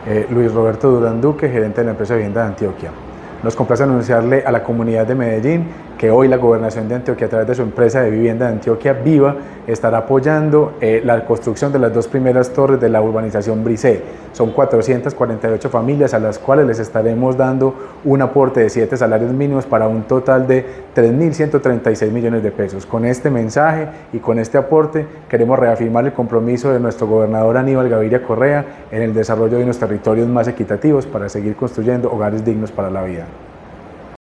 Luis Roberto Durán Duque, gerente de la empresa de vivienda de Antioquia. Nos complace anunciarle a la comunidad de Medellín que hoy la Gobernación de Antioquia, a través de su empresa de vivienda de Antioquia Viva, estará apoyando la construcción de las 2 primeras torres de la urbanización Brisé. Son 448 familias a las cuales les estaremos dando un aporte de 7 salarios mínimos para un total de 3.136 millones de pesos. Con este mensaje y con este aporte queremos reafirmar el compromiso de nuestro gobernador Aníbal Gaviria Correa en el desarrollo de unos territorios más equitativos para seguir construyendo hogares dignos para la vida.